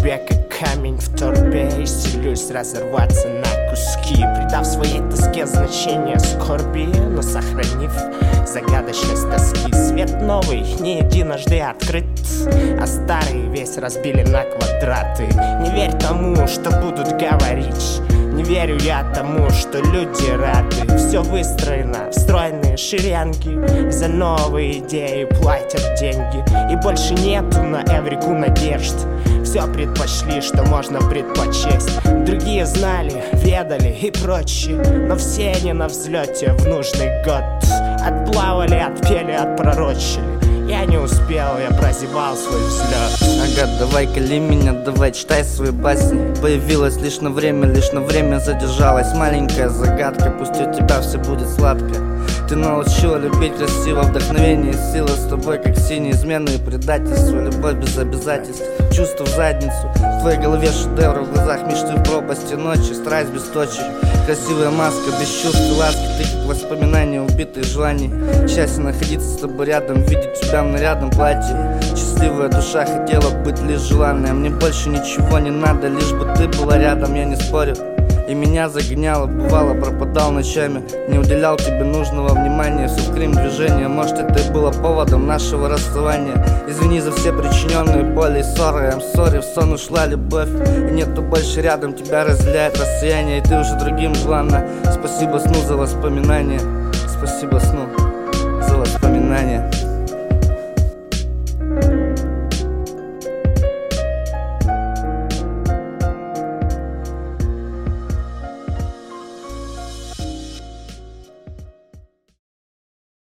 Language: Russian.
себе, как камень в торбе, и силюсь разорваться на куски, придав своей тоске значение скорби, но сохранив загадочность тоски. Свет новый не единожды открыт, а старый весь разбили на квадраты. Не верь тому, что будут говорить, не верю я тому, что люди рады. Все выстроено в стройные шеренги, за новые идеи платят деньги, и больше нету на Эврику надежд. Все предпочли, что можно предпочесть. Другие знали, ведали и прочее, но все они на взлете в нужный год. Отплавали, отпели, отпророчили. Я не успел, я прозевал свой взлет. Ага, давай кали меня, давай читай свои басни. Появилась лишь на время задержалась. Маленькая загадка, пусть у тебя все будет сладко. Ты научила любить красиво, вдохновение и сила. С тобой как синие измены и предательство. Любовь без обязательств, чувство в задницу. В твоей голове шедевр, в глазах мечты в пропасти ночи. Страсть без точек, красивая маска, без чувств и ласки. Ты как воспоминания, убитые желаний. Счастье находиться с тобой рядом, видеть тебя в нарядном платье. Счастливая душа хотела быть лишь желанной. Мне больше ничего не надо, лишь бы ты была рядом, я не спорю. И меня загоняло, бывало, пропадал ночами. Не уделял тебе нужного внимания. Все в крем движения, может это и было поводом нашего расставания. Извини за все причиненные боли и ссоры. I'm sorry, в сон ушла любовь, и нету больше рядом. Тебя разделяет расстояние, и ты уже другим желанна. Спасибо сну за воспоминания, спасибо сну за воспоминания.